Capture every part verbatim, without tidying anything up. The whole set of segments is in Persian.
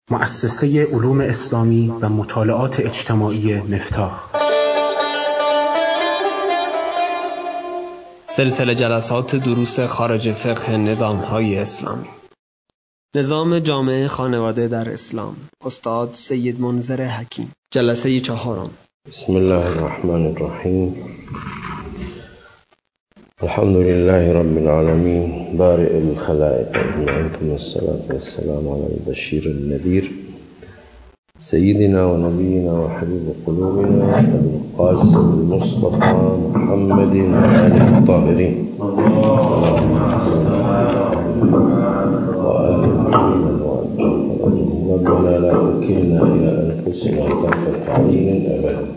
مؤسسه علوم اسلامی و مطالعات اجتماعی مفتاح سلسله جلسات دروس خارج فقه نظام‌های اسلامی. نظام جامعه خانواده در اسلام، استاد سید منذر حکیم. جلسه چهارم. بسم الله الرحمن الرحیم. الحمد لله رب العالمین بارئ الخلائق انتم الصلاة والسلام على البشیر النذیر سیدنا و نبینا و حبیب قلوبنا القاسم المصطفى محمد و آله الطاهرین و آل محمد و ربنا لا تكلنا إلى أنفسنا طرفة عين أبدا.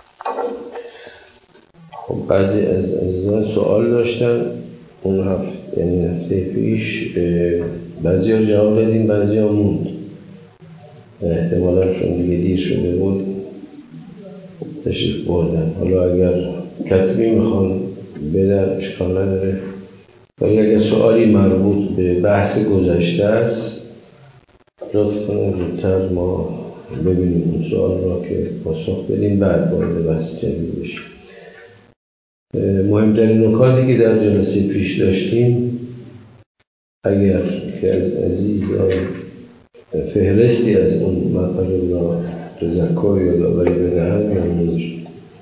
خب بعضی از عزیزان سوال داشتن اون هفته، یعنی هفته پیش بعضی ها جواب دادیم، بعضی ها موند، احتمالا چون دیگه دیر شده بود تشریف بردن. حالا اگر کتبی میخوان بدن اشکال نداره، ولی اگر سوالی مربوط به بحث گذشته است لطف کنید زودتر ما ببینیم اون سوال را که پاسخ بدیم، بعد وارد بحث جدید بشیم. مهمترین نکاتی که در جلسه پیش داشتیم، اگر که از عزیز فهرستی از اون مطالب را تذکر یا داوری بدهند ممنون شد.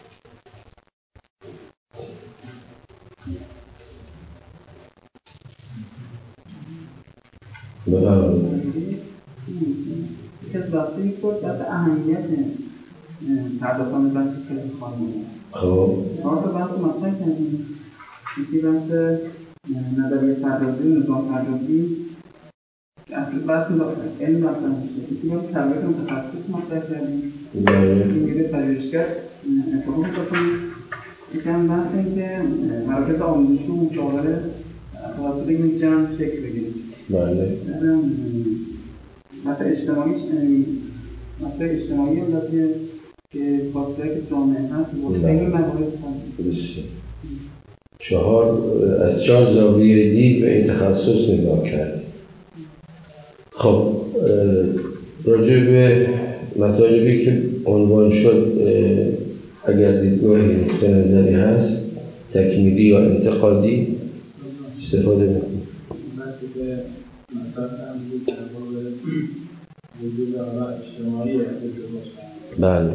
بفرمایید. یک از بحثی بود در اهمیت پرداختن بحث کسی خانواده. خب ما تو بحث مطرح کردیم، یکی بحث نظریه پردازی و نظام پردازی که اصل بحث علم مطرح میشه. یکی بحث تربیت متخصص مطرح کردیم که میگه پژوهشگر انتخاب بکنیم. یکی هم بحث این که مراکز آموزشی و مشاوره توسط این جمع شکل بگیریم. بله. مثلا اجتماعی مثلا اجتماعی هم داره که واسه که جامعه هست واسه این موارد هست. چهار از چهار زاویه دید به این تخصص نگاه کرد. خب راجع به مطالبی که عنوان شد اگر دیدگاهی نقطه نظری هست تکمیلی یا انتقادی استفاده میکنیم. بحثی که مطرح کردیم در مورد وجود آراء اجتماعی ازدواج. بله.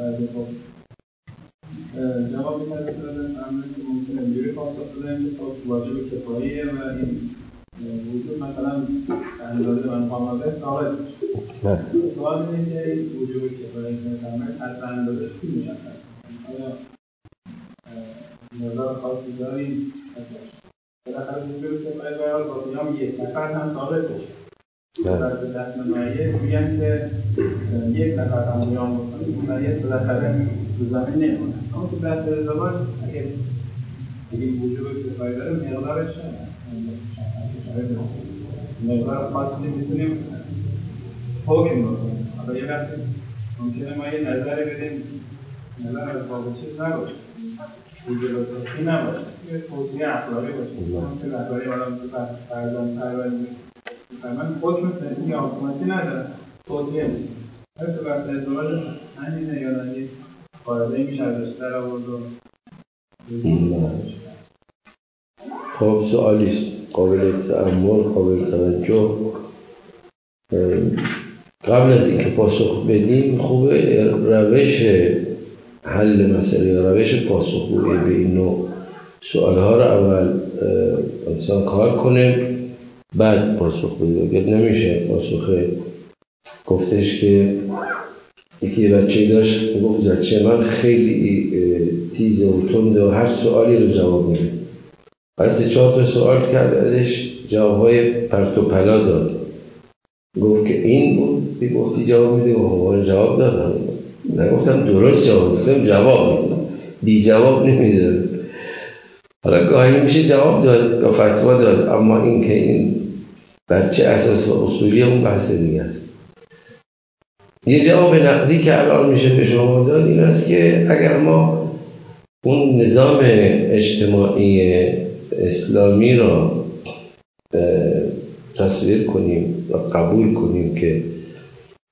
جواب می‌دهید که ممکنه اینجوری پاسخ بدهیم که خب واجب کفاییه و این وجود مثلا اندازه من خانواده ثابت میشه. سوال اینه که این وجوب کفایی که می‌فرمایید از اندازه‌اش چی مشخص می‌کنید؟ آیا مقدار خاصی داریم؟ بالاخره وجود کفایی باید با قیام یک نفر هم ثابت بشه. درس ده نمایه میگن که یک نفر هم قیام بکنه این نمایه بالاخره تو زمین نمیمونه. اما تو بحث ازدواج اگه بگیم وجوب کفایی داره مقدارش مقدار خاصی میتونیم حکم بکنیم. حالا یه وقتی ممکنه ما یه نظری بدیم نظر از باب چیز نباشه، وجوب کفایی نباشه، یه توصیه اخلاقی باشه. ممکنه اخلاقی آدم تو بحث فرزند پروری من حکم فعلی یا حکومتی نداره، توصیه میشه. هر تو بحث ازدواج همینه یا نه یک قاعده‌ای میشه ازش در آورد و خب سوالیست قابل تأمل، قابل توجه. قبل از اینکه پاسخ بدیم خوبه روش حل مسئله یا روش پاسخگویی به این نوع سوالها رو اول انسان کار کنه بعد پاسخ بده. اگر نمیشه پاسخ گفتش که یکی بچه داشت گفت بچه من خیلی تیزه و تنده و هر سوالی رو جواب میده. از چهار تا سوال کرد ازش جوابهای پرت و پلا داد. گفت که این بود که گفتی جواب میده و جواب دادم. نگفتم درست جواب میدم، جواب میدم، بی جواب نمیذارم. حالا گاهی میشه جواب داد یا فتوا داد، اما این که این بر چه اساس و اصولی اون بحث دیگه است. یه جواب نقدی که الان میشه به شما داد این است که اگر ما اون نظام اجتماعی اسلامی را تصویر کنیم و قبول کنیم که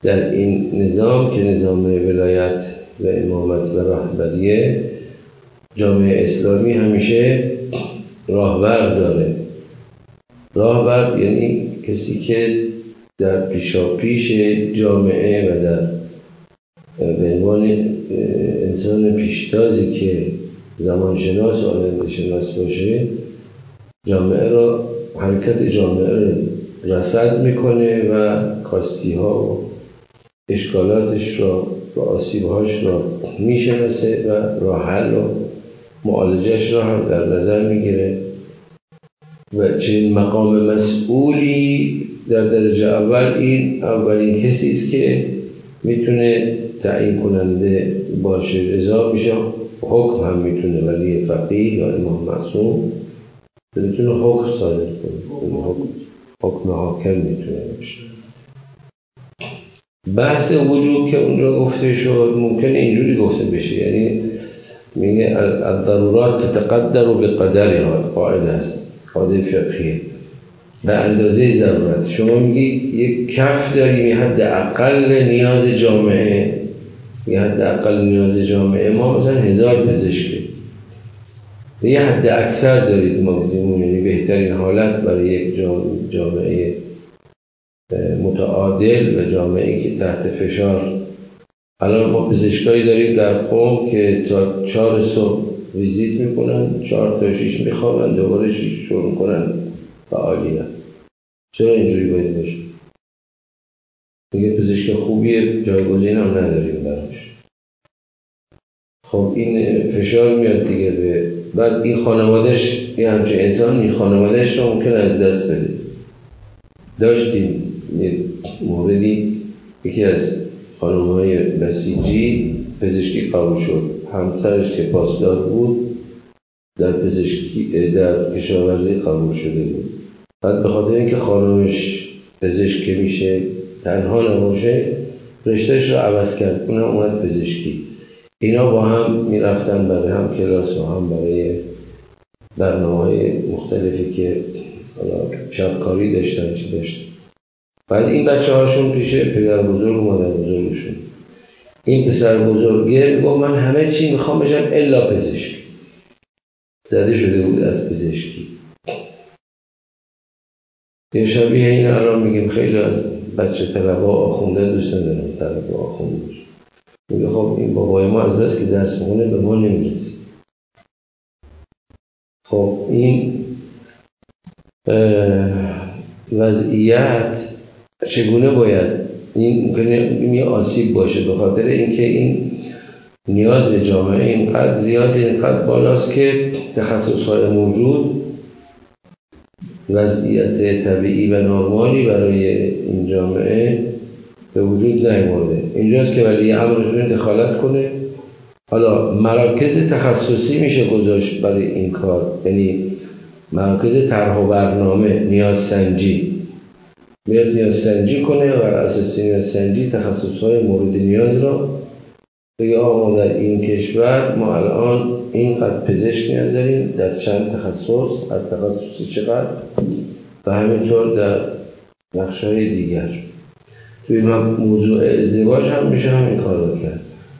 در این نظام که نظام ولایت و امامت و رهبریه، جامعه اسلامی همیشه راهبر داره. راهبر یعنی کسی که در پیشاپیش جامعه و در به عنوان انسان پیشتازی که زمانشناس و آینده شناس باشه، جامعه را، حرکت جامعه را رصد میکنه و کاستی ها و اشکالاتش را و آسیبهاش را میشناسه و راه حل و معالجهش را هم در نظر میگیره و چنین مقام مسئولی در درجه اول این اولین کسی است که میتونه تعیین کننده باشه. رضا میشه، حکم هم میتونه، ولی فقیه یا امام معصوم میتونه حکم صادر کنه، حکم, حکم حاکم میتونه باشه. بحث وجوب که اونجا گفته شد ممکنه اینجوری گفته بشه، یعنی میگه الضرورات تتقدر بقدرها، قاعده است، قاعده فقهیه، به اندازه ضرورت. شما میگی یک کف داریم، یه حد اقل نیاز جامعه، یه حد اقل نیاز جامعه ما مثلا هزار پزشکه، یه حد اکثر دارید ماکسیموم، یعنی بهترین حالت برای یک جامعه متعادل و جامعه که تحت فشار. الان ما پزشکایی داریم در قم که تا چهار صبح ویزیت میکنن، چهار تا شیش میخوابن، دوباره شیش شروع میکنن فعالیت. چرا اینجوری باید باشه؟ میگه پزشک خوبیه، جایگزین هم نداریم براش. خب این فشار میاد دیگه. به بعد این خانوادهش، یه همچه انسان این خانوادهش رو ممکن از دست بده. داشتیم یه موردی، یکی از خانم‌های بسیجی پزشکی قبول شد، همسرش که پاسدار بود در پزشکی در کشاورزی قبول شده بود. بعد به خاطر اینکه خانمش پزشک میشه تنها نباشه، رشتهش رو عوض کرد، اونم اومد پزشکی. اینا با هم میرفتن برای هم کلاس و هم برای برنامه‌های مختلفی که شبکاری داشتن چی داشتن. بعد این بچه هاشون پیش پدر بزرگ و مادر بزرگشون، این پسر بزرگه میگه من همه چی میخوام بشم الا پزشک. زده شده بود از پزشکی. یه شبیه این الان میگیم خیلی از بچه طلبه آخونده دوست ندارن طلبه آخونده بشه. میگه خب این بابای ما از بس که درس میخونه به ما نمیرسه. خب این وضعیت چگونه باید، این ممکنه یه آسیب باشه به خاطر اینکه این نیاز جامعه اینقدر زیاد، اینقدر بالاست که تخصص‌های موجود وضعیت طبیعی و نرمالی برای این جامعه به وجود نیامده. اینجاست که ولی امر دخالت کنه. حالا مراکز تخصصی میشه گذاشت برای این کار، یعنی مراکز طرح و برنامه، نیاز سنجی، میاد نیاز سنجی کنه و بر اساس نیاز سنجی تخصص‌های مورد نیاز را بگه آقا در این کشور ما الان اینقدر پزشک نیاز داریم در چند تخصص، هر تخصصی چقدر، و همینطور در بخش‌های دیگر. توی موضوع ازدواج هم میشه همین کار رو کرد.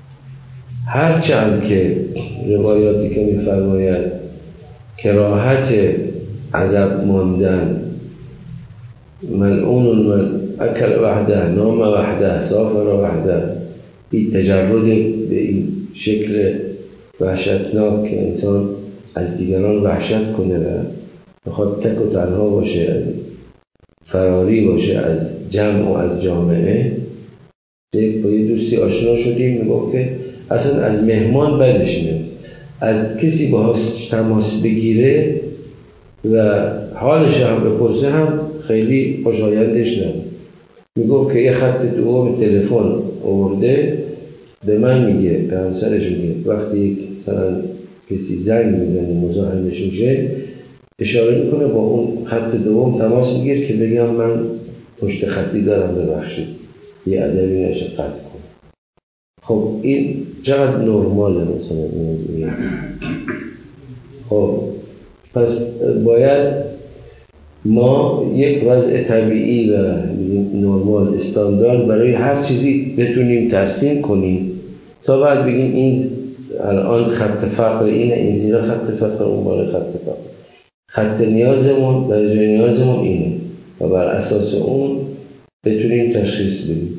هرچند که روایاتی که می‌فرماید کراهت عزب ماندن، ملعون من اکل وحده نام وحده سافر وحده، این تجرد به این شکل وحشتناک که انسان از دیگران وحشت کنه و بخواد تک و تنها باشه، فراری باشه از جمع و از جامعه. یک با یه دوستی آشنا شدیم، میگفت که اصلا از مهمان بدش میاد، از کسی باهاش تماس بگیره و حالش هم بپرسه هم خیلی خوشایندش نبود. میگفت که یه خط دوم تلفن آورده به من میگه، به همسرش میگه وقتی یک مثلا کسی زنگ میزنه مزاحمش میشه، اشاره میکنه با اون خط دوم تماس میگیر که بگم من پشت خطی دارم ببخشید، یه ادبی نشه قطع کن. خب این چقدر نرماله مثلا این وضعیت. خب پس باید ما یک وضع طبیعی و نرمال استاندارد برای هر چیزی بتونیم ترسیم کنیم تا بعد بگیم این الان خط فقر اینه، این زیر خط فقر، اون بالا خط فقر. خط نیازمون درجه نیازمون اینه و بر اساس اون بتونیم تشخیص بدیم.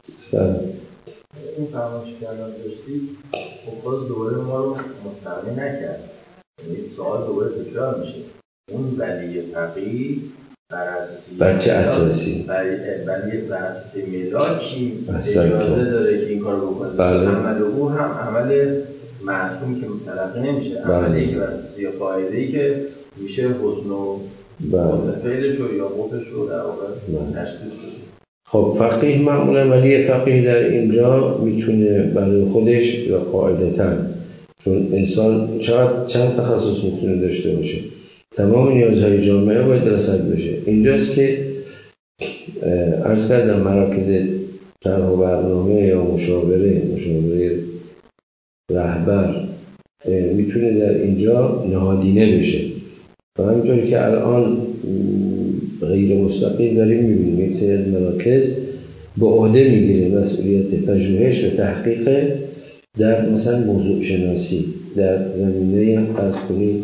این فرمایشی که الان داشتید خب باز دوباره ما رو مستقیم نکرد، یعنی سوال دوباره تکرار میشه. اون ولی فقیه بر اساس بچه اساسی ولی بر اساس میلاد کی اجازه داره که این کار بکنه؟ بله. عمل او هم عمل معصوم که متلقی نمیشه، عملی که بر اساس یه قاعده‌ای که میشه حسن و فعلش و یا قبلش رو در واقع تشخیص بده. خب فقیه معمولا ولی فقیه در اینجا میتونه برای خودش یا قاعدتاً، چون انسان چقدر چند تخصص میتونه داشته باشه، تمام نیازهای جامعه باید رصد بشه. اینجاست که عرض کردم مراکز طرح و برنامه یا مشاوره مشاوره رهبر میتونه در اینجا نهادینه بشه و همینطوری که الان غیر مستقیم داریم میبینیم یک سری از مراکز به عهده میگیره مسئولیت پژوهش و تحقیق در مثلا موضوع شناسی در زمینه فرض کنید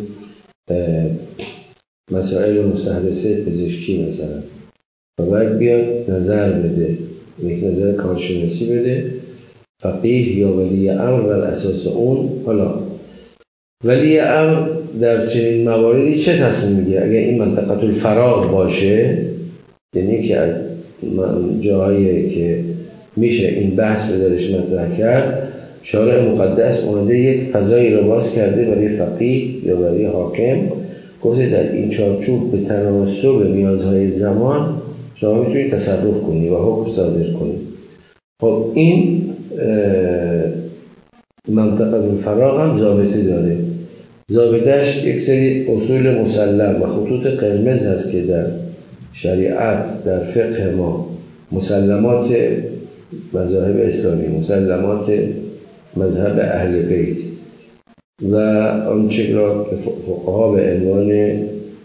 مسائل مستحدثه پزشکی مثلا و باید بیاد نظر بده، یک نظر کارشناسی بده. فقیه یا ولی امر بر اساس اون، حالا ولی امر در چنین مواردی چه تصمیم میگیره؟ اگر این منطقه الفراغ باشه، یعنی که از جایی که میشه این بحث به درش مطرح کرد، شارع مقدس اومده یک فضایی رو باز کرده برای فقیه یا برای حاکم، گفته در این چارچوب به تناسب نیازهای زمان شما میتونید تصرف کنید و حکم صادر کنید. خب این منطقه الفراغ هم ضابطه داره. ضابطه‌اش یک سری اصول مسلم و خطوط قرمز هست که در شریعت، در فقه ما، مسلمات مذاهب اسلامی، مسلمات مذهب اهل بیت و آنچه را که فقها به عنوان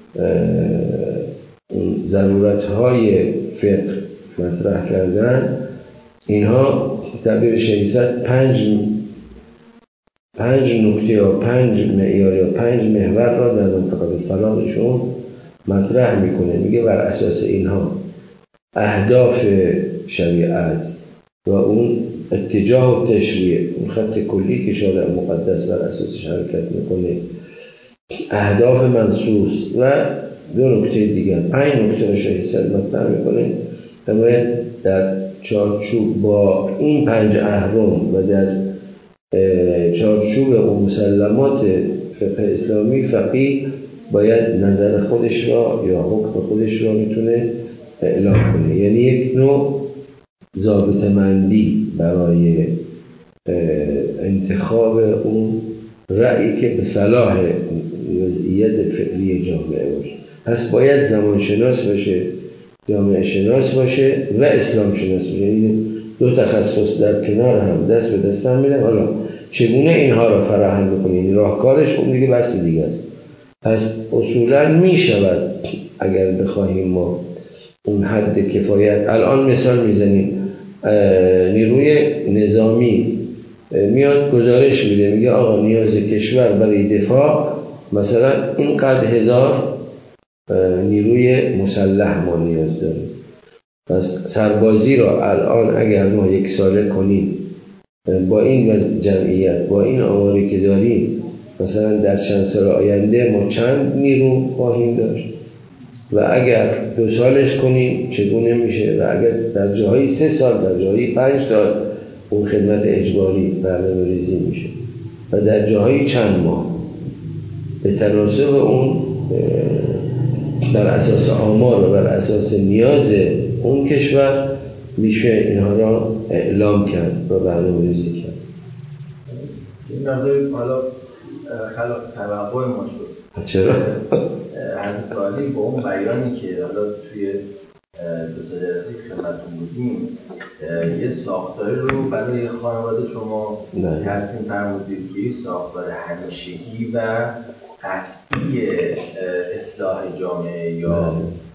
ضرورت‌های فقه مطرح کردن، اینها تعبیر شریعت پنج پنج نکته یا پنج معیار یا پنج محور را در منطقه الفراغشون مطرح میکنه. میگه بر اساس اینها اهداف شریعت و اون اتجاه و تشریع، اون خط کلی که شارع مقدس بر اساسش حرکت میکنه، اهداف منصوص و دو نکته دیگر، پنج نکته را شریعت مطرح میکنه و باید در چارچوب با این پنج اهرم و در چارچوب و مسلمات فقه اسلامی فقیه باید نظر خودش را یا حکم خودش را میتونه اعلام کنه. یعنی یک نوع ضابطه مندی برای انتخاب اون رأیی که به صلاح وضعیت فعلی جامعه باشه. پس باید زمان شناس باشه، جامعه شناس باشه و اسلام شناس باشه. یعنی دو تخصص در کنار هم دست به دست هم میدن. حالا چگونه اینها را فراهم میکنه، این راهکارش اون دیگه بحث دیگه است. پس اصولا میشود اگر بخواهیم ما اون حد کفایت، الان مثال میزنیم نیروی نظامی میاد گزارش میده، میگه آقا نیاز کشور برای دفاع مثلا اینقدر هزار نیروی مسلح ما نیاز داریم. پس سربازی را الان اگر ما یک ساله کنیم با این جمعیت، با این آماری که داریم، مثلا در چند سال آینده ما چند نیرو خواهیم داشت و اگر دو سالش کنیم چگونه میشه و اگر در جاهای سه سال، در جاهای پنج سال اون خدمت اجباری برنامه ریزی میشه و در جاهای چند ماه به تناسب اون بر اساس آمار و بر اساس نیاز اون کشور میشه اینها را اعلام کرد و برنامه ریزی کرد. این نظر حالا خلاف توقع ما شد. چرا؟ حضرت عالی با اون بیانی که حالا توی دو سه جلسه خدمتتون بودیم یه ساختاری رو برای خانواده شما ترسیم فرمودید که این ساختار همیشگی و قطعی اصلاح جامعه یا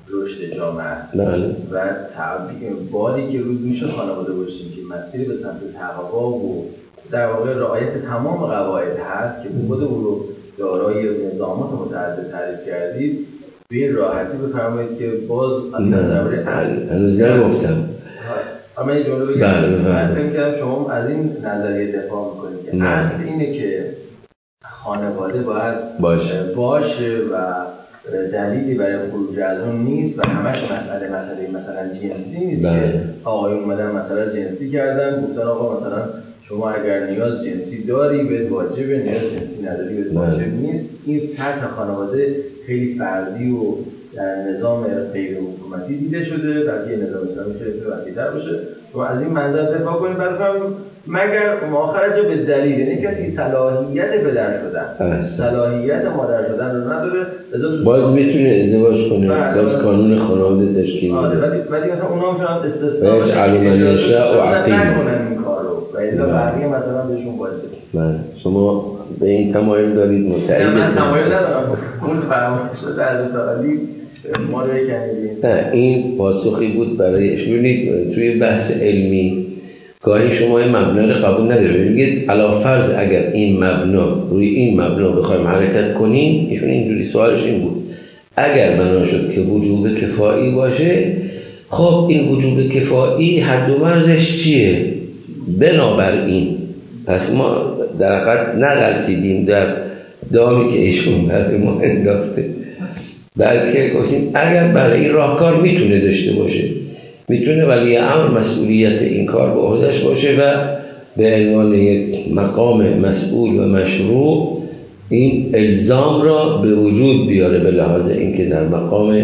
رشد جامعه است. بله. و باری که روی دوش خانواده باشیم که مسیری به سمت تقوا و در واقع رعایت تمام قواعد هست که خود او رو دارای نظامات متعدد تعریف کردید، به این راحتی بفرمایید که باز نه هنوز نگفتم. اما یه جمله بگم. من فکر کردم شما از این نظریه دفاع میکنید که اصل اینه که خانواده باید باشه, باشه و دلیلی برای خروج از اون نیست و همش مسئله مسئله مثلا جنسی نیست بله. که آقایون اومدن مثلا جنسی کردن گفتن آقا مثلا شما اگر نیاز جنسی داری بهت واجبه، نیاز جنسی نداری بهت واجب نیست. این سطح خانواده خیلی فردی و در نظام غیر حکومتی دیده شده، بعد یه نظام اسلامی خیلی وسیع‌تر باشه. شما از این منظر دفاع کنید برای مگر ما خرج به دلیل، یعنی کسی صلاحیت پدر شدن صلاحیت مادر شدن رو نداره، باز میتونه ازدواج کنه، باز قانون خانواده تشکیل میده. ولی ولی مثلا اونها میتونن استثنا باشه، علومن نشأ و عقیم نکنن این کارو و الا بقیه مثلا بهشون واجبه. بله شما به این تمایل دارید متعهد؟ من تمایل ندارم، اون فرمایش در تعالی ما رو کنید. نه این پاسخی بود برایش. ببینید توی بحث علمی گاهی شما این مبنا رو قبول ندارید، میگید علی فرض اگر این مبنا روی این مبنا بخوایم حرکت کنیم، ایشون اینجوری سوالش این بود اگر بنا شد که وجوب کفایی باشه، خب این وجوب کفایی حد و مرزش چیه؟ بنابراین پس ما در حقیقت نغلطیدیم در دامی که ایشون برای ما انداخته، بلکه گفتیم اگر برای این راهکار میتونه داشته باشه، میتونه ولی امر مسئولیت این کار به عهده‌اش باشه و به عنوان یک مقام مسئول و مشروع این الزام را به وجود بیاره، به لحاظ اینکه در مقام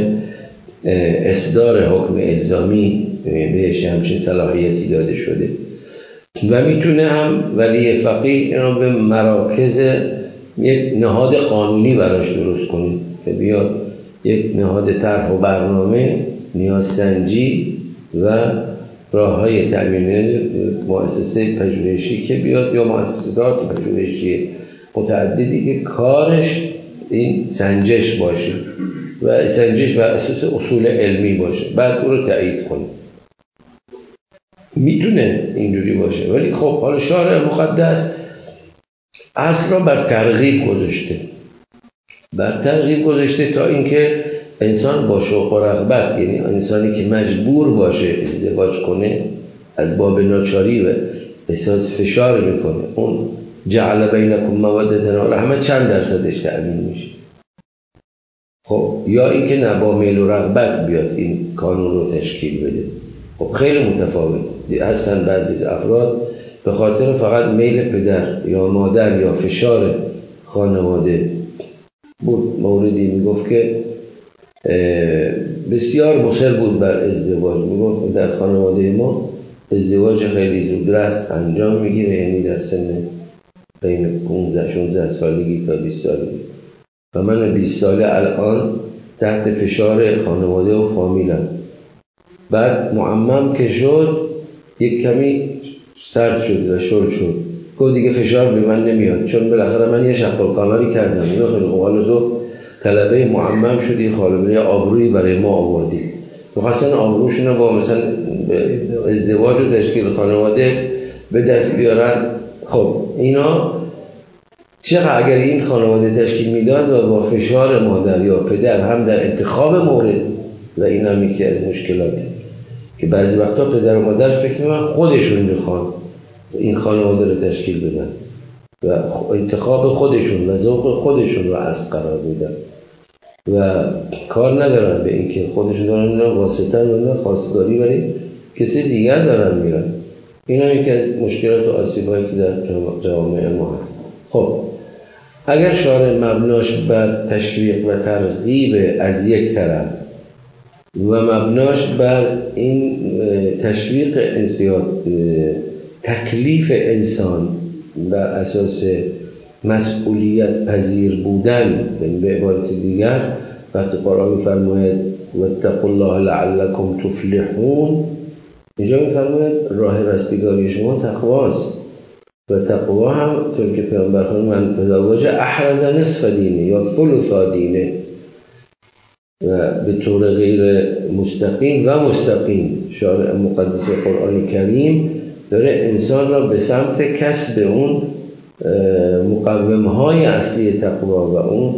اصدار حکم الزامی بهش همچین صلاحیتی داده شده. و میتونه هم ولی فقیه این رو به مراکز یک نهاد قانونی براش درست کنید که بیاد یک نهاد طرح و برنامه نیاز سنجی و راه های تأمین مؤسسه پژوهشی که بیاد یا مؤسسات پژوهشی متعددی که کارش این سنجش باشه و سنجش بر اساس اصول علمی باشه، بعد او رو تایید کنه. میتونه اینجوری باشه، ولی خب حالا شارع مقدس اصل را بر ترغیب گذاشته بر ترغیب گذاشته تا اینکه انسان با شوق و رغبت، یعنی انسانی که مجبور باشه ازدواج کنه از باب ناچاری و احساس فشار میکنه، اون جعل بینکم مودة و رحمة چند درصدش تأمین میشه؟ خب یا اینکه نه با میل و رغبت بیاد این قانون رو تشکیل بده. خب خیلی متفاوت هستن بعضی از افراد به خاطر فقط میل پدر یا مادر یا فشار خانواده بود. موردی میگفت که بسیار مصر بود بر ازدواج، میگفت در خانواده ما ازدواج خیلی زودرس انجام میگیره، یعنی در سن بین پانزده شانزده سالگی تا بیست سالگی و من بیست ساله الان تحت فشار خانواده و فامیلم. بعد معمم که شد یک کمی سرد شد و شل شد، گفت دیگه فشار به من نمیاد، چون بالاخره من یه شق القمری کردم، اینو خیلی قوال تو طلبه معمم شدی، خالبه آبرویی برای ما آوردی، میخواستن آبروشون رو با مثلا ازدواج و تشکیل خانواده به دست بیارن. خب اینا چقدر اگر این خانواده تشکیل میداد و با فشار مادر یا پدر هم در انتخاب مورد، و این هم یکی از مشکلاته که بعضی وقتا پدر و مادر فکر میکنن خودشون میخوان این خانواده رو تشکیل بدن و انتخاب خودشون و ذوق خودشون رو از قرار میدن و کار ندارن به اینکه خودشون دارن واسطه و خواستگاری ولی کسی دیگر دارن میرن. این هم یکی از مشکلات و آسیبایی که در جوامع ما هست. خب اگر شارع مبناش بر تشویق و ترغیب از یک طرف و مبناش بر این تشویق انسان تکلیف انسان بر اساس مسئولیت پذیر بودن، به عبارت دیگر وقتی قرآن می‌فرماید واتقوا الله لعلکم تفلحون، اینجا می‌فرماید راه رستگاری شما تقواست و تقوا هم طور که پیامبر فرمود من تزوج احرز نصف دینه یا ثلث دینه، و به طور غیر مستقیم و مستقیم شارع مقدس قرآن کریم داره انسان را به سمت کسب اون مقومهای اصلی تقوا و اون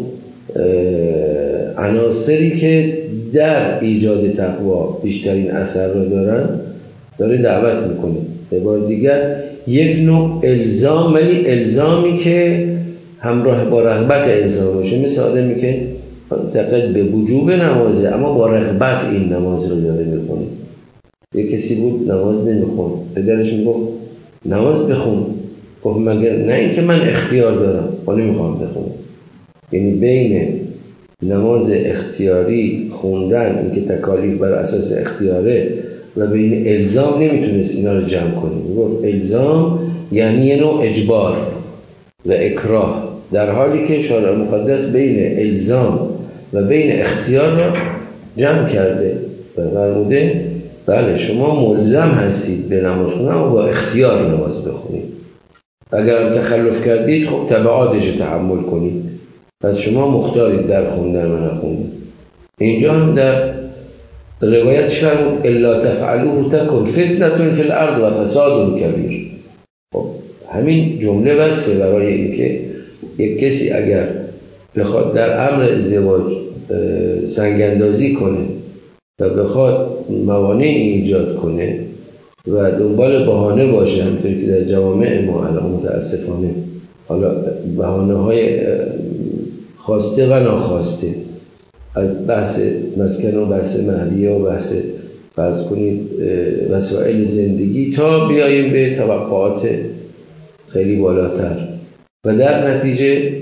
عناصری که در ایجاد تقوا بیشترین اثر را دارن داره دعوت میکنه. به بار دیگر یک نوع الزام، ولی الزامی که همراه با رغبت انسان باشه، مثل آدمی که معتقد به وجوب نمازه اما با رغبت این نماز رو داره میخونه. یک کسی بود نماز نمیخون، پدرش میگفت نماز بخون، گفت مگر نه اینکه من اختیار دارم ولی نمیخوام بخونم. یعنی بین نماز اختیاری خوندن، اینکه تکالیف بر اساس اختیاره، و بین الزام نمیتونست اینا رو جمع کنه. میگفت الزام یعنی یه نوع اجبار و اکراه، در حالی که شارع مقدس بین الزام و بین اختیار را جمع کرده و فرموده بله شما ملزم هستید به نماز خوندن و با اختیار نماز بخونید. اگر تخلف کردید خب تبعاتش تحمل کنید، پس شما مختارید در خوندن و نخوندن. اینجا هم در روایتش فرمود الا تفعلوه تکن فتنة فی الارض و فساد کبیر. خب همین جمله بسته برای اینکه یک کسی اگر بخواد در امر ازدواج سنگاندازی کنه و بخواد موانعی ایجاد کنه و دنبال بهانه باشه، همونطور که در جوامع ما الان متاسفانه حالا بهانه‌های خواسته و ناخواسته، از بحث مسکن و بحث مهریه و بحث فرض کنید وسایل زندگی تا بیاییم به توقعات خیلی بالاتر و در نتیجه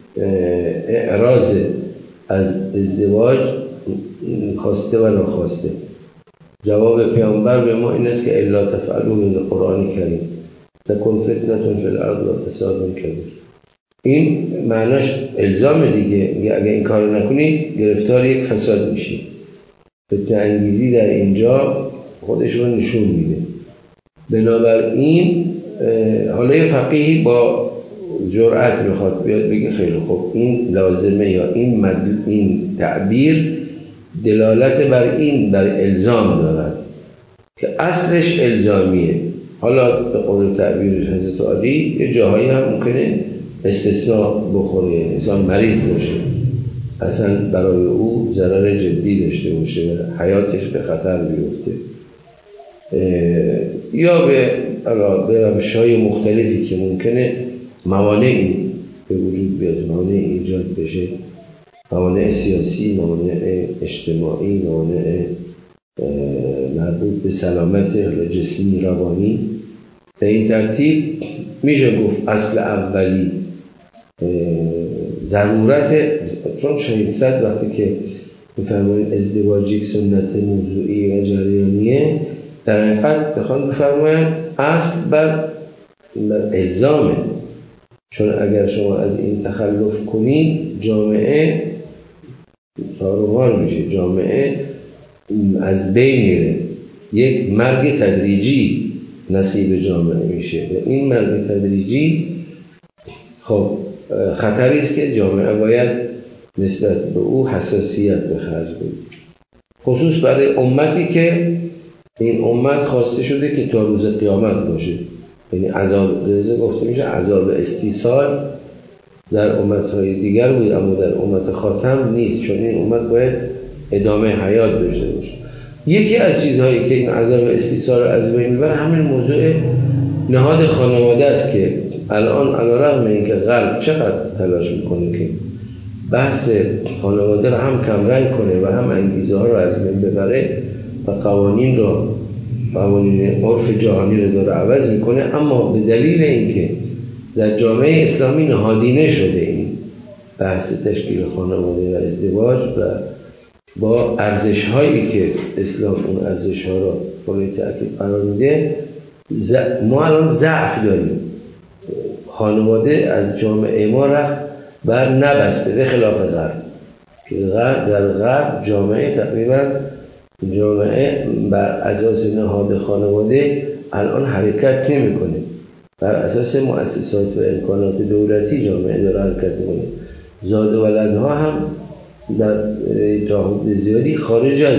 اعراض از ازدواج خواسته و ناخواسته. جواب پیامبر به ما این است که الا تفعلوا من القرآن کریم تکن فتنة فی الارض و فساد کبیر. این معناش الزام دیگه، میگه اگه این کارو نکنید گرفتار یک فساد میشید. فتنه انگیزی در اینجا خودش رو نشون میده. بنابراین حالا یه فقیهی با جرأت میخواد بیاد بگه خیلی خوب این لازمه یا این مد... این تعبیر دلالت بر این بر الزام دارد که اصلش الزامیه. حالا به قول تعبیر حضرت علی یه جاهایی هم ممکنه استثناء بخوره، انسان مریض باشه اصلا برای او ضرر جدی داشته باشه و حیاتش به خطر بیفته، یا به به روش‌های مختلفی که ممکنه موانعی به وجود بیاد، موانع ایجاد بشه، موانع سیاسی، موانع اجتماعی، موانع مربوط به سلامت جسمی روانی. به این ترتیب میشه گفت اصل اولی ضرورت، چون شهید صد وقتی که میفرمایید ازدواج یک سنت موضوعی و جریانیه، در حقیقت بخوان بفرمایند اصل بر الزامه، چون اگر شما از این تخلف کنید جامعه تارومار میشه، جامعه از بین میره، یک مرگ تدریجی نصیب جامعه میشه و این مرگ تدریجی خب خطری است که جامعه باید نسبت به او حساسیت به خرج بده، خصوص برای امتی که این امت خواسته شده که تا روز قیامت باشه. یعنی عذاب رضا گفته میشه عذاب استیصال در امتهای دیگر بود اما در امت خاتم نیست، چون این امت باید ادامه حیات داشته باشه. یکی از چیزهایی که این عذاب استیصال رو از بین میبره همین موضوع نهاد خانواده است که الان علیرغم اینکه غرب چقدر تلاش میکنه که بحث خانواده رو هم کمرنگ کنه و هم انگیزه ها رو از بین ببره و قوانین رو قوانین عرف جهانی رو داره عوض میکنه، اما به دلیل اینکه در جامعه اسلامی نهادینه شده این بحث تشکیل خانواده و ازدواج و با ارزش هایی که اسلام اون ارزش ها رو مورد تأکید قرار میده، ما الان ضعف داریم. خانواده از جامعه ما رخت بر نبسته به خلاف غرب که غرب در غرب جامعه تقریبا جامعه بر اساس نهاد خانواده الان حرکت نمیکنه، بر اساس مؤسسات و امکانات دولتی جامعه داره حرکت میکنه. زاد و ولدها هم در تا حد زیادی خارج از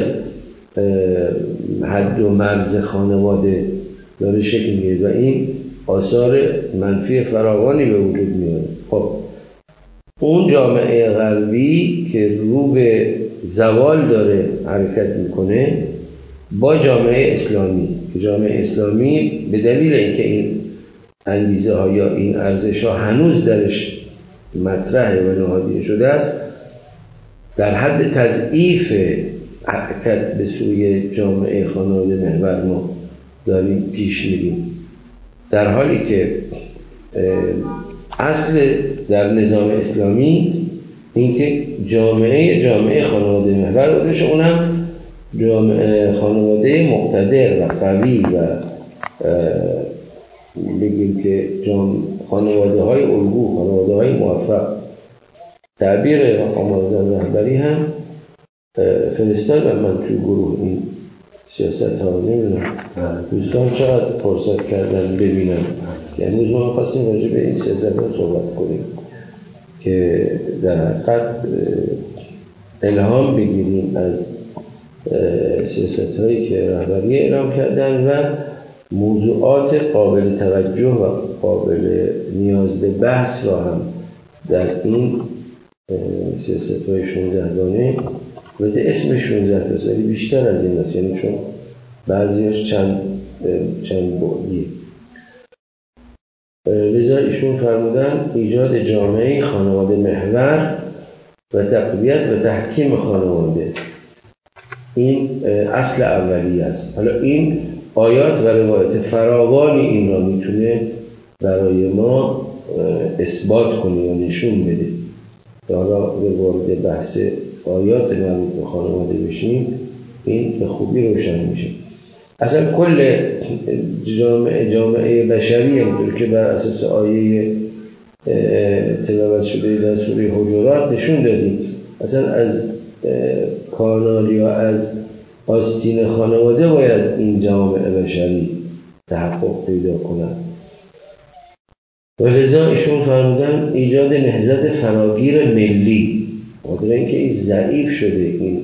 حد و مرز خانواده داره شکل میگیره و این آثار منفی فراوانی به وجود میاره. خب اون جامعه غربی که رو به زوال داره حرکت میکنه با جامعه اسلامی، جامعه اسلامی به دلیل اینکه این انگیزه ها یا این ارزش ها هنوز درش مطرح و نهادینه شده است، در حد تضعیف حرکت به سوی جامعه خانواده محور ما داریم پیش میریم، در حالی که اصل در نظام اسلامی اینکه جامعه جامعه خانواده محور بوده، اونم جامعه خانواده مقتدر و قوی و بگیم که خانواده های الگو، خانواده های موفق. تعبیر آمار زن رهبری هم فرستادم من توی گروه این سیاست ها، نمیدونم دوستان چقدر فرصت کردن ببینم که امروز ما خواستیم راجع به این سیاست ها صحبت کنیم که در حقیقت الهام بگیریم از سیاست هایی که رهبری اعلام کردن و موضوعات قابل توجه و قابل نیاز به بحث را هم در این سیاست های شانزده گانه و اسم شانزده سالی بیشتر از این است، یعنی چون بعضیش چند چند بعدیه. لذا ایشون فرمودن ایجاد جامعه خانواده محور و تقویت و تحکیم خانواده، این اصل اولیه است. حالا این آیات و روایت فراوانی این را میتونه برای ما اثبات کنه و نشون بده. حالا وارد بحث آیات مربوط به خانواده بشیم، این به خوبی روشن میشه. اصلا کل جامعه جامعه بشری همونطور که بر اساس آیه تلاوت شده در سوره حجرات نشون دادیم، اصلا از کانال یا از آستین خانواده باید این جامعه بشری تحقق پیدا کنند. و لذا ایشون فرمودن ایجاد نهضت فراگیر ملی، خاطر اینکه این ضعیف شده، این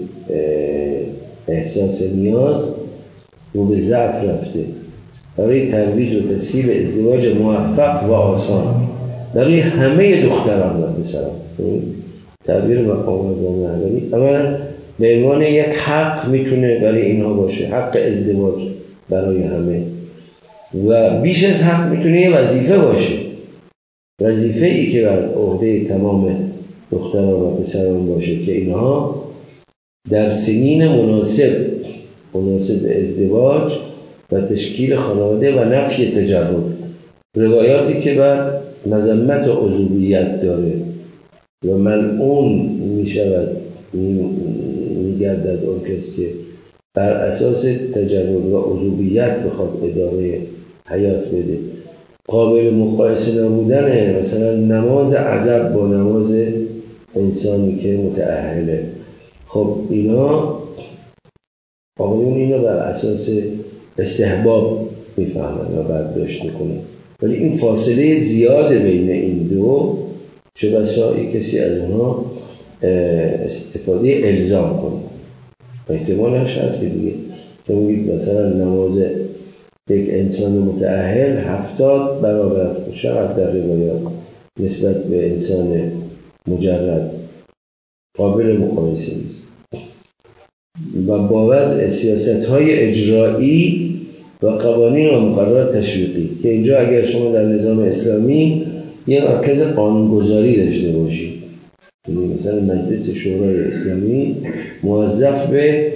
احساس نیاز رو به ضعف رفته، برای ترویج و تسهیل ازدواج موفق و آسان برای همه دختران و پسران. تعبیر مقام زن رهبری اولا به عنوان یک حق میتونه برای اینها باشه، حق ازدواج برای همه، و بیش از حق میتونه یه وظیفه باشه، وظیفه ای که بر عهده تمام دختران و پسران باشه که اینها در سنین مناسب مناسب ازدواج و تشکیل خانواده و نفی تجرد، روایاتی که بر مذمت و عذوبیت داره و ملعون می شود می گردد اون کس که بر اساس تجرد و عذوبیت بخواد اداره حیات بده، قابل مقایسه نبودن مثلا نماز عزب با نماز انسانی که متأهله. خب اینا آقایون اینا بر اساس استحباب میفهمن و برداشت میکنن، ولی این فاصله زیاده بین این دو، چه بسا کسی از اونها استفاده الزام کنه. احتمالش هست که دیگه تو میگید مثلا نماز یک انسان متأهل هفتاد برابر شود در روایات نسبت به انسان مجرد، قابل مقایسه نیست. و با وضع سیاست‌های اجرایی و قوانین و مقررات تشویقی، که اینجا اگر شما در نظام اسلامی یه مرکز قانونگذاری داشته باشید، یعنی مثلا مجلس شورای اسلامی موظف به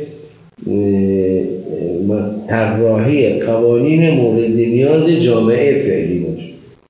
طراحی قوانین مورد نیاز جامعه فعلی باشه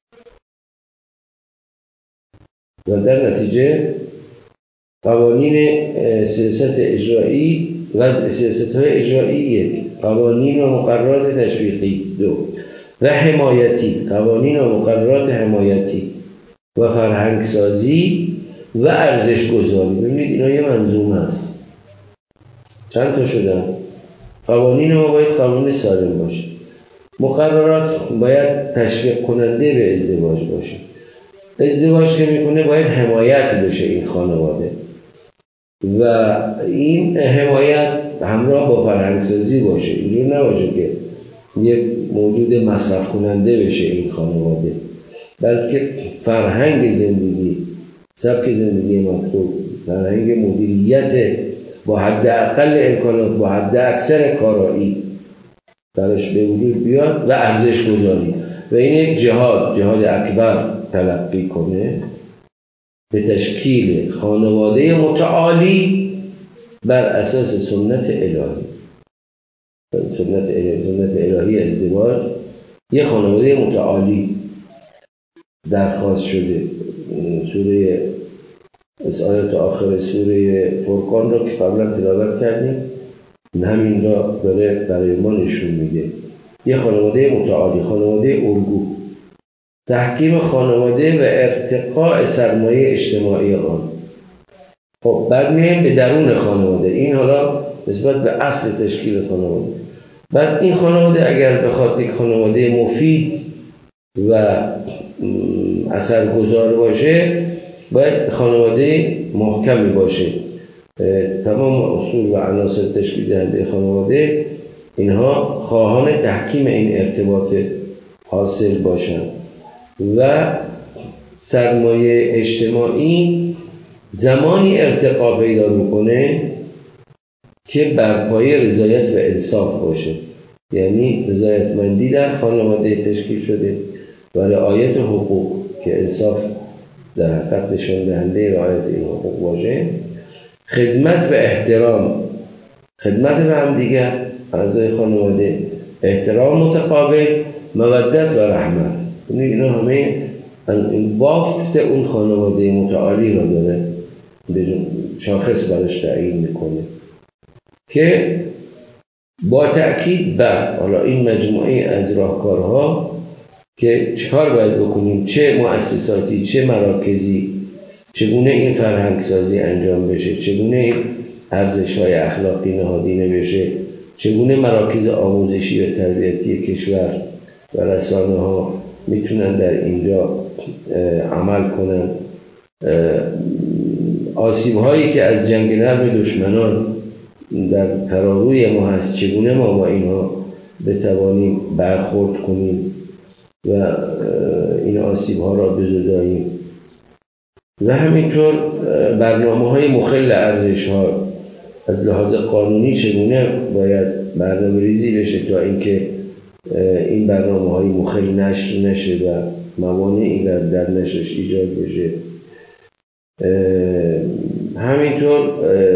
و در نتیجه قوانین سیاست اجرایی، وضع سیاست‌های اجرایی یک، قوانین و مقررات تشویقی دو، و حمایتی، قوانین و مقررات حمایتی و فرهنگسازی و ارزش گذاری. ببینید اینا یه منظومه است، چند تا شدن. قوانین ما باید قانون سالم باشه، مقررات باید تشویق کننده به ازدواج باشه، ازدواج که میکنه باید حمایت بشه این خانواده، و این حمایت همراه با فرهنگسازی باشه. اینجور نباشه که یک موجود مصرف کننده بشه این خانواده، بلکه فرهنگ زندگی، سبک زندگی مطلوب، فرهنگ مدیریت با حد اقل امکانات، با حد اکثر کارایی درش به وجود بیاد و ارزش گذاری و این یک جهاد جهاد اکبر تلقی کنه به تشکیل خانواده متعالی بر اساس سنت الهی. سنت الهی, سنت الهی ازدواج یه خانواده متعالی درخواست شده. سوره از آیات آخر سوره فرقان رو که قبلا تلاوت کردیم همین را داره برای ما نشون میده. یه خانواده متعالی، خانواده الگو، تحکیم خانواده و ارتقاء سرمایه اجتماعی آن. خب بعد میایم به درون خانواده، این حالا نسبت به اصل تشکیل خانواده. بعد این خانواده اگر بخواد یک خانواده مفید و اثرگذار باشه باید خانواده محکمی باشه. تمام اصول و عناصر تشکیل دهنده خانواده اینها خواهان تحکیم این ارتباط حاصل باشند و سرمایه اجتماعی زمانی ارتقا پیدا میکنه که بر پایه رضایت و انصاف باشه. یعنی رضایتمندی در خانواده تشکیل شده و رعایت حقوق که انصاف در حقیقت نشان دهنده رعایت این حقوق باشه، خدمت و احترام، خدمت به هم دیگر اعضای خانواده، احترام متقابل، مودت و رحمت. اینا همه این بافت اون خانواده متعالی را داره شاخص براش تعیین میکنه که با تأکید بر حالا این مجموعه از راهکارها که چیکار باید بکنیم، چه مؤسساتی چه مراکزی، چگونه این فرهنگ سازی انجام بشه، چگونه این ارزش‌های اخلاقی نهادینه بشه، چگونه مراکز آموزشی و تربیتی کشور و رسانه ها میتونن در اینجا عمل کنن، آسیب هایی که از جنگ نرم دشمنان در تراروی ما هست چگونه ما با اینها بتوانیم برخورد کنیم و این آسیب ها را بزداییم و همینطور برنامه های مخل ارزش ها از لحاظ قانونی چگونه باید برنامه ریزی بشه تا اینکه این برنامه های مخل نشر نشه و موانعی در, در نشرش ایجاد بشه. همینطور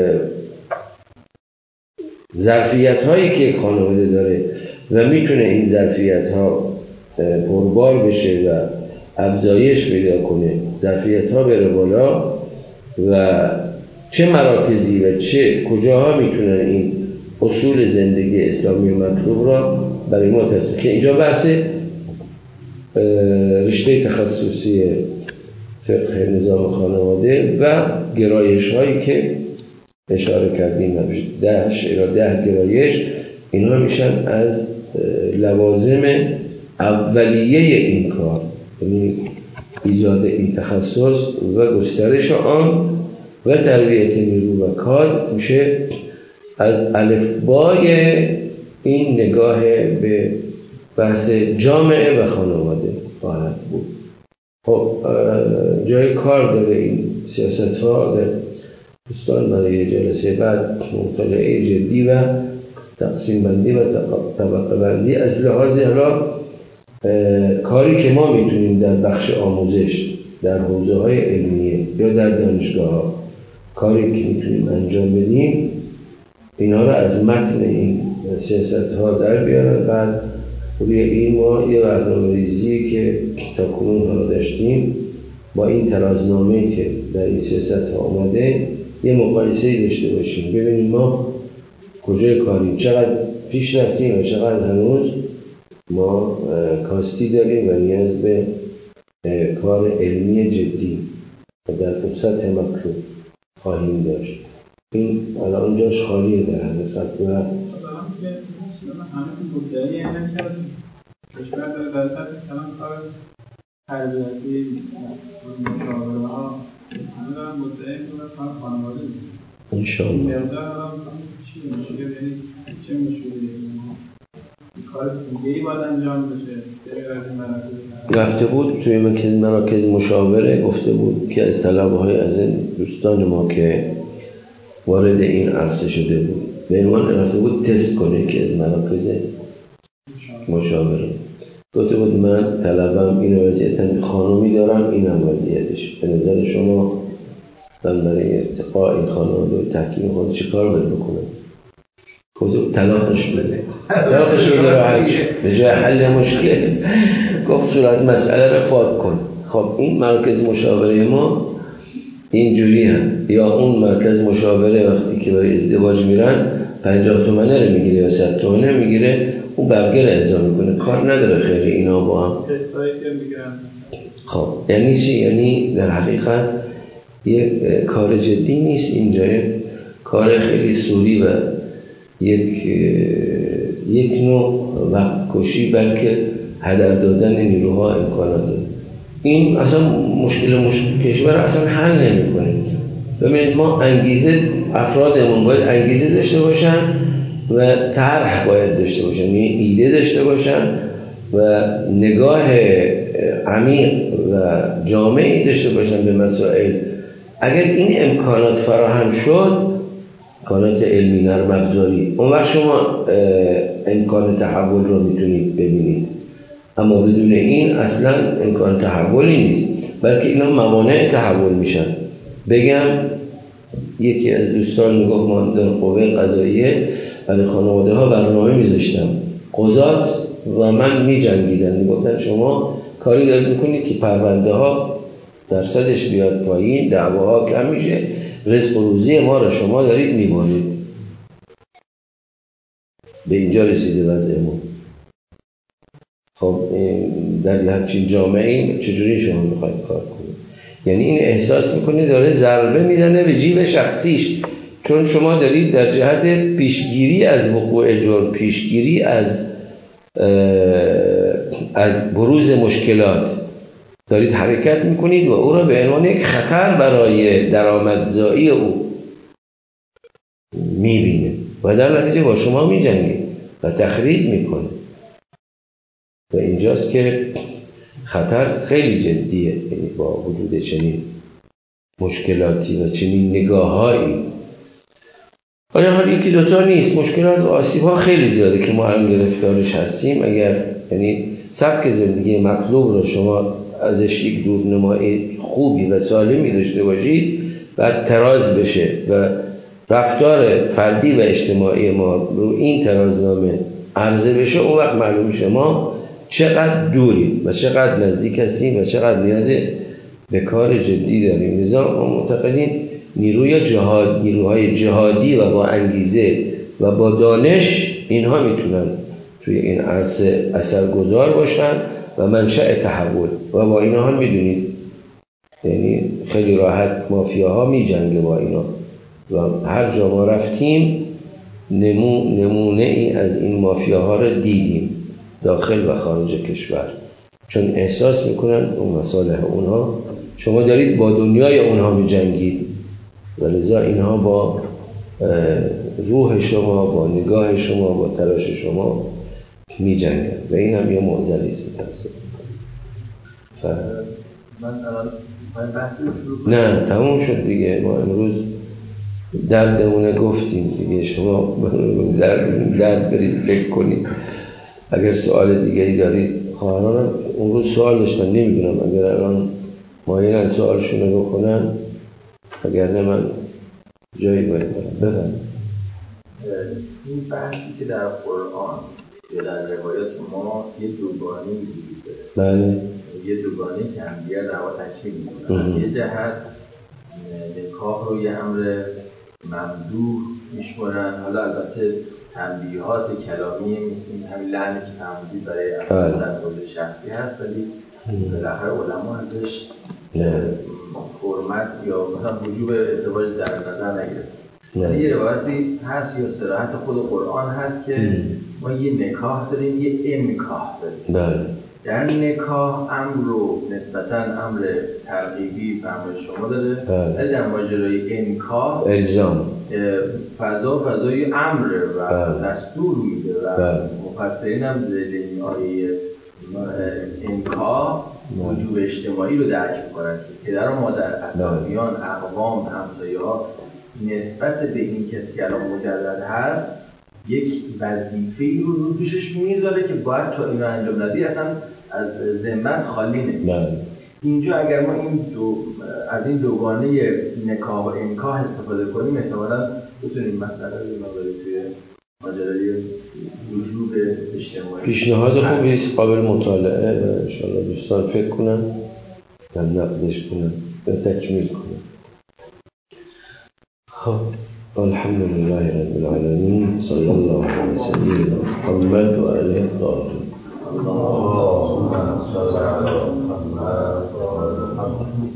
ظرفیت هایی که خانواده داره و میتونه این ظرفیت ها پربار بشه و افزایش پیدا کنه، ظرفیت ها بره بالا و چه مراکزی و چه کجاها میتونن این اصول زندگی اسلامی مطلوب را برای ما ترسیم که اینجا بحث رشته تخصصی فقه نظام خانواده و گرایش هایی که اشاره کردیم دهش الی ده گرایش، اینا میشن از لوازم اولیه این کار، یعنی ایجاد این تخصص و گسترش آن و تربیت نیرو و کار میشه از الفبای این نگاه به بحث جامعه و خانواده خواهد بود. خب جای کار داره این سیاست ها در دوستان برای جلسه بعد مطالعه جدی و تقسیم بندی و طبقه بندی از لحاظ حالا کاری که ما میتونیم در بخش آموزش در حوزه های علمیه یا در دانشگاه ها کاری که میتونیم انجام بدیم اینا رو از متن این سیاست ها در بیارن. بعد روی این ما یه برنامه‌ریزی که تا کنون حالا داشتیم با این ترازنامه‌ای که در این سیاست ها آمده یه مقایسه داشته باشیم، ببینیم ما کجای کاریم، چقدر پیش رفتیم و چقدر هنوز ما کاستی داریم و نیاز به کار علمی جدی و در سطح مطلوب خواهیم داشت. این الان جاش خالیه در حقیقت و همه مدعی اینه که کشور داره در سطح کلام کار تربیتی مشاوره ها همه دارن مدعی که کار خانواده انشاءالله. این مقدار هم چی مشکل یعنی چه مشکلی کار دیگه‌ای باید انجام بشه؟ رفته بود توی مراکز مراکز مشاوره، گفته بود که از طلبه‌های از این دوستان ما که وارد این عرصه شده بود به عنوان رفته بود تست کنه که از مراکز مشاوره گفته بود من طلبم این وضعیت خانومی دارم، اینم وضعیتش، به نظر شما من برای ارتقاء این خانواده و تحکیم خود چه کار باید بکنم؟ گفت طلاقش بده طلاقش بده راحت شد به جای حل مشکل. گفت صورت مسئله رو پاک کن. خب این مرکز مشاوره ما اینجوری هم، یا اون مرکز مشاوره وقتی که برای ازدواج میرن پنجاه تومنه رو میگیره یا صد تومنه رو میگیره، اون برگه رو امضا میکنه، کار نداره خیلی اینا با هم. تستایی که میگیرن. خب یعنی چی؟ یعنی در حقیقت یک کار جدی نیست اینجا، کار خیلی سوری و یک یک نوع وقت کشی، بلکه هدر دادن نیروها امکاناته. این اصلا مشکل مشکل کشور اصلا حل نمی‌کنه. ببینید ما انگیزه افرادمون باید انگیزه داشته باشن و طرح باید داشته باشن، یعنی ایده داشته باشن و نگاه عمیق و جامعی داشته باشن به مسائل. اگر این امکانات فراهم شد، امکانات علمی نرم افزاری، اون وقت شما امکان تحول رو میتونید ببینید. اما بدون این اصلا امکان تحولی نیست، بلکه اینا موانع تحول میشن. بگم یکی از دوستان میگفت ما در قوه قضاییه برای خانواده ها برنامه میذاشتم، قضات و من میجنگیدن، میگفتن شما کاری دارید میکنید که پرونده ها درصدش بیاد پایین، دعواها کم میشه، رزق و روزی ما را شما دارید میبرید. به اینجا رسیده وضع ما. خب در یه همچین جامعه چجوری شما میخواید کار کنید؟ یعنی این احساس میکنه داره ضربه میزنه به جیب شخصیش، چون شما دارید در جهت پیشگیری از وقوع جرم، پیشگیری از از بروز مشکلات دارید حرکت میکنید و او را به عنوان یک خطر برای درآمدزایی او میبینه و در نتیجه با شما میجنگه و تخریب میکنه. و اینجاست که خطر خیلی جدیه، یعنی با وجود چنین مشکلاتی و چنین نگاههایی. آیا حال یکی دوتا نیست، مشکلات و آسیب‌ها خیلی زیاده که ما الان گرفتارش هستیم. اگر یعنی سبک زندگی مطلوب رو شما ازش یک دورنمای خوبی و سالمی داشته باشید، بعد تراز بشه و رفتار فردی و اجتماعی ما رو این ترازنامه عرضه بشه، اون وقت معلوم میشه ما چقدر دوریم و چقدر نزدیک هستیم و چقدر نیاز به کار جدی داریم. لذا ما معتقدیم نیروی جهاد، نیروهای جهادی و با انگیزه و با دانش، اینها میتونن توی این عرصه اثرگذار باشن و منشأ تحول. و با اینا هم میدونید یعنی خیلی راحت مافیاها میجنگه با اینا و هر جا ما رفتیم نمو نمونه ای از این مافیاها رو دیدیم داخل و خارج کشور، چون احساس میکنن اون مصالح اونها، شما دارید با دنیای اونها میجنگید و لذا اینها با روح شما، با نگاه شما، با تلاش شما میجنگن و این هم یه معضلی است. متاسف من الان بحثی رو شروع کنم. نه تموم شد دیگه، ما امروز دردمونه گفتیم دیگه، شما درد, درد برید فکر کنید. اگر سوال دیگری دارید، خواهرانم اون روز سوال داشتن، نمیدونم اگر الان مایلن سوالشون رو بکنن، اگر نه من جایی باید برم. ببرم این بحثی که در قرآن یا در روایات ما یه دوگانه وجود داره. بله. یه دوگانه که همدیگر در واقع تکمیل میکنن. یه جهت نکاح رو یه امر ممدوح میشمارن، حالا البته تنبیهات کلامی مثل همین لعنی که فرمودید برای افراد در مورد شخصی هست، ولی بالاخره علما ازش حرمت یا مثلا وجوب ازدواج در نظر نگرفتن. یه روایتی هست یا صراحت خود قرآن هست که ما یه نکاح داریم، یه انکاح داریم. بله. در نکاح امر رو نسبتاً امر ترغیبی فرمای شما داره، ولی در ماجرای انکاح الزام فضا فضای امره و دستور میده و مفسرین هم ذیل این آیه انکاح وجوب اجتماعی رو درک میکنن که پدر و مادر، اطرافیان، اقوام، همسایه ها نسبت به این کسی که الان مجرد هست یک وظیفه‌ای رو رو دوشش میذاره که باید تا اینو انجام ندی اصلا از ذمت خالی نمیشه. اینجا اگر ما این دو از این دوگانه نکاح و انکاح استفاده کنیم احتمالاً بتونیم مسئله رو مقابل توی ماجرای وجوب اجتماعی پیشنهاد خوبی است، قابل مطالعه و ان شاءالله دوستان فکر کنن و نقدش کنن و تکمیل کنن. خب الحمدلله رب العالمین، صلی الله علی سیدنا محمد و آله الطاهرین. اللهم صل على محمد و آل محمد.